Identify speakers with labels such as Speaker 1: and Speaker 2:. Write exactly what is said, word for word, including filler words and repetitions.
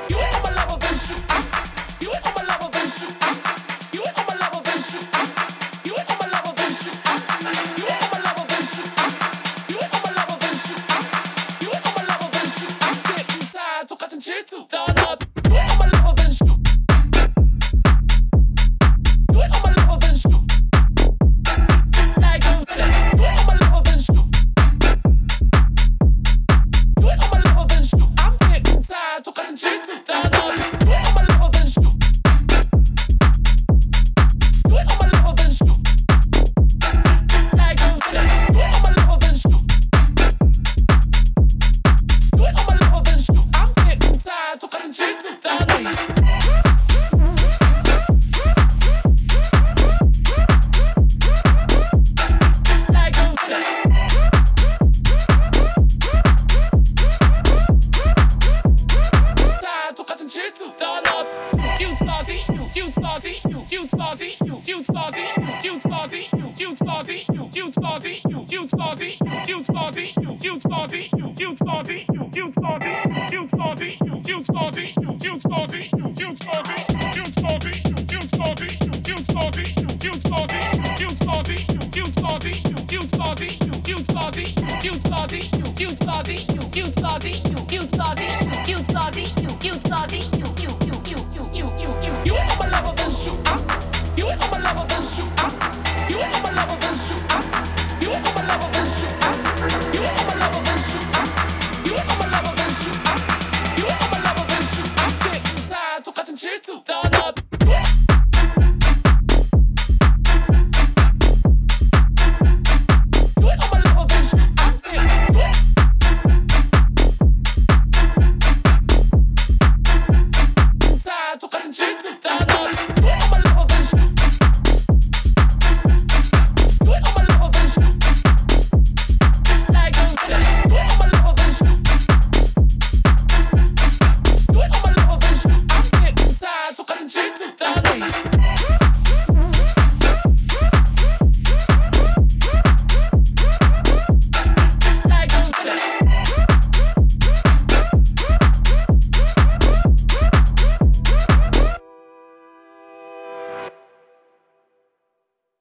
Speaker 1: You ain't on my level, then shoot. You ain't on my level, then shoot. You ain't on my level, then shoot. You ain't on my level, then shoot. You ain't on my level, then shoot. You ain't on my level, then shoot. You ain't on my level, then shoot. 깨끗한 똑같은 질투. Done up. You ain't on my level, then shoot. You ain't on my level, then shoot. Like a villain. You ain't on my level, then shoot. You ain't on my level, then shoot. I'm 깨끗한 똑같은 질투. Done up. You ain't on my level, then shoot. You ain't on my level, then shoot. Like a villain. You ain't on my level, then shoot. You ain't on my level, then shoot. I'm 깨끗한 똑같은 질투. Done up.
Speaker 2: You